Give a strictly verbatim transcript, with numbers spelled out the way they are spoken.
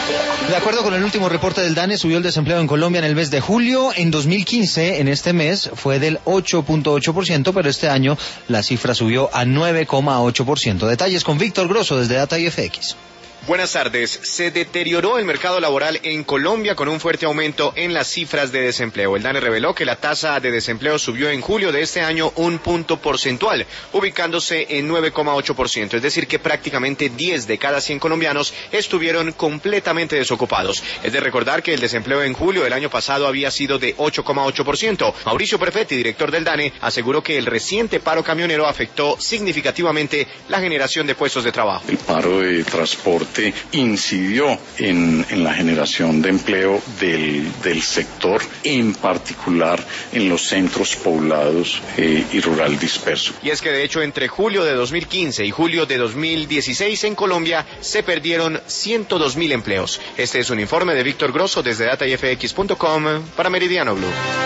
De acuerdo con el último reporte del DANE, subió el desempleo en Colombia en el mes de julio. En dos mil quince, en este mes, fue del ocho punto ocho por ciento, pero este año la cifra subió a nueve coma ocho por ciento. Detalles con Víctor Grosso desde Data I F X. Buenas tardes. Se deterioró el mercado laboral en Colombia con un fuerte aumento en las cifras de desempleo. El DANE reveló que la tasa de desempleo subió en julio de este año un punto porcentual, ubicándose en nueve coma ocho por ciento. Es decir, que prácticamente diez de cada cien colombianos estuvieron completamente desocupados. Es de recordar que el desempleo en julio del año pasado había sido de ocho coma ocho por ciento. Mauricio Perfetti, director del DANE, aseguró que el reciente paro camionero afectó significativamente la generación de puestos de trabajo. El paro de transporte incidió en, en la generación de empleo del, del sector, en particular en los centros poblados eh, y rural disperso. Y es que de hecho entre julio de dos mil quince y julio de dos mil dieciséis en Colombia se perdieron ciento dos mil empleos. Este es un informe de Víctor Grosso desde data I F X punto com para Meridiano Blue.